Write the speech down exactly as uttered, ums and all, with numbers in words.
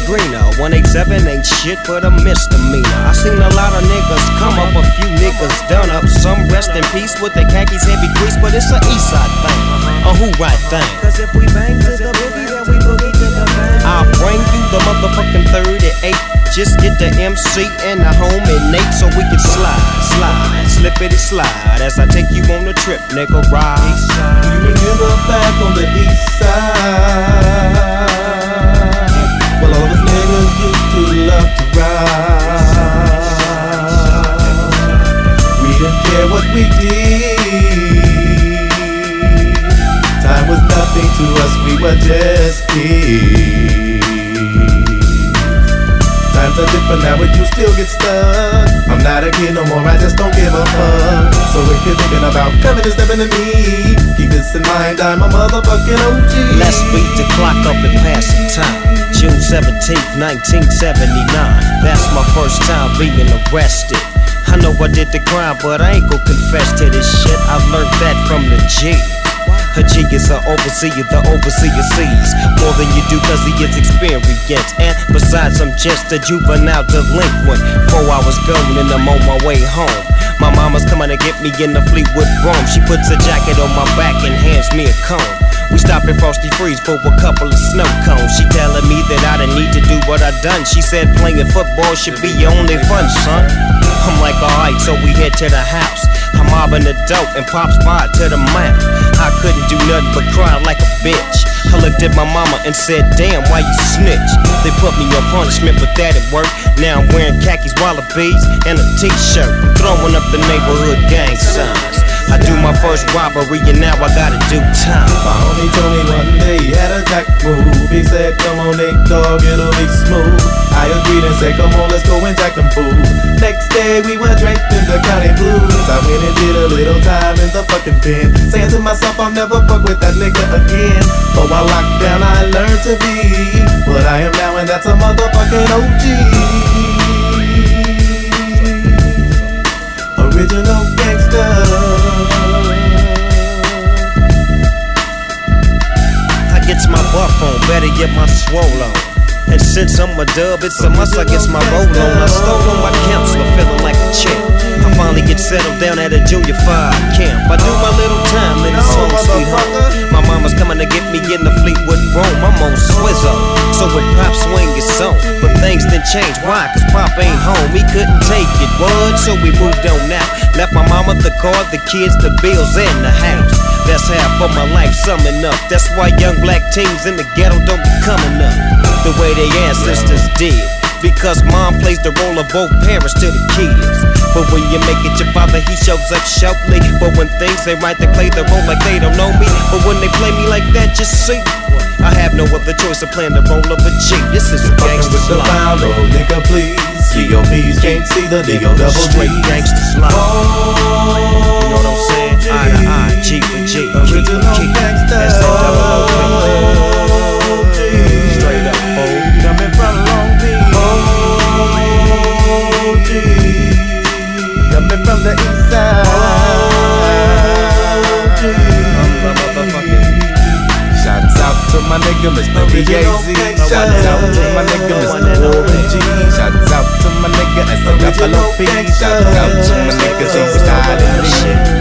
greener. one eighty-seven ain't shit but a misdemeanor. I seen a lot of niggas come up, a few niggas done up. Some rest in peace with their khakis heavy grease, but it's a east side thing, a who right thing. Cause if we bang to the boogie, then we boogie to the bang. I'll bring you the motherfucking thirty-eight. Just get the M C and the homie Nate so we can slide, slide, slippity slide as I take you on a trip, nigga, ride. Do you remember back on the east side? Well, all the niggas used to love to ride. We didn't care what we did. Time was nothing to us, we were just kids. Times are different now, but you still get stuck. I'm not a kid no more, I just don't give a fuck. So if you're thinking about coming and stepping to me, keep this in mind, I'm a motherfucking O G. Let's beat the clock up and pass the time. June seventeenth, nineteen seventy-nine. That's my first time being arrested. I know I did the crime, but I ain't gon' confess to this shit. I learned that from the G. A G is an overseer, the overseer sees more than you do cause he is experienced. And besides, I'm just a juvenile delinquent. Four hours gone and I'm on my way home. My mama's coming to get me in the Fleetwood Brougham. She puts a jacket on my back and hands me a comb. We stop at Frosty Freeze for a couple of snow cones. She telling me that I didn't need to do what I done. She said playing football should be your only fun, son. I'm like, alright, so we head to the house. I'm mobbing the dope and Pop's by to the mouth. I couldn't do nothing but cry like a bitch. I looked at my mama and said, damn, why you snitch? They put me on punishment, but that it worked. Now I'm wearing khakis, wallabies, and a t-shirt. I'm throwing up the neighborhood gang signs. I do my first robbery and now I gotta do time. My homie told me one day he had a jack move. He said, come on, Nate, dog, it'll be smooth. I agreed and said, come on, let's go and jack them fools. Next day we were draped in the county blues. I went and did a little time in the fucking pen, saying to myself, I'll never fuck with that nigga again. But while locked down I learned to be what I am now, and that's a motherfucking O G. Original gangster. I gets my buff on, better get my swole on. And since I'm a dub, it's a must I gets my roll on. I stole on my counselor, feeling like a champ. I finally get settled down at a junior five camp. I do my little time in this home sweet home. My mama's coming to get me in the Fleetwood Brougham. I'm on Swizzo, so when Pop swing is on. But things didn't change, why? Cause Pop ain't home, he couldn't take it, what? So we moved on out. Left my mama the car, the kids, the bills, and the house. That's half of my life summing up. That's why young black teens in the ghetto don't be coming up the way their ancestors did. Because mom plays the role of both parents to the kids. But when you make it your father, he shows up shortly. But when things ain't right, they play the role like they don't know me. But when they play me like that, just see, I have no other choice of playing the role of a G. This is a gangster's life. Fucking with the pound, oh nigga please. C O Ps can't see the D O double G. Straight gangster's life. You know what I'm saying? Eye to eye, G for G, G for G. S A double O P. Straight up, fool. Coming from Long Beach. O G. Coming from the east side. O G. I'm the motherfucking. Shouts out to my nigga Mister B A Z. Shouts out to my nigga Mister Warren G. Shouts out to my nigga S A double O P. Shouts out to my niggas who reside in the shit.